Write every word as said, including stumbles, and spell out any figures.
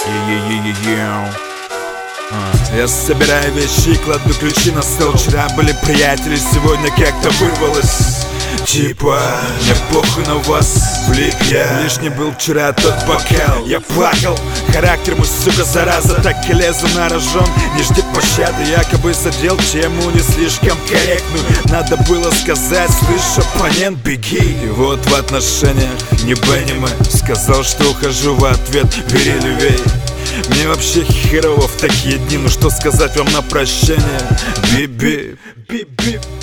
Я собираю вещи и кладу ключи на стол. Вчера были приятели, сегодня как-то вырвалось. Типа, мне похуй на вас, влип я. Лишний был вчера тот бокал. Я плакал, характер мой, сука, зараза. Так и лезу на рожон, не жди пощады. Якобы задел тему не слишком корректную. Надо было сказать, слышь, оппонент, беги. И вот в отношениях не бэниме. Сказал, что ухожу, в ответ бери левей. Мне вообще херово в такие дни. Ну что сказать вам на прощание? Би-би, би-би.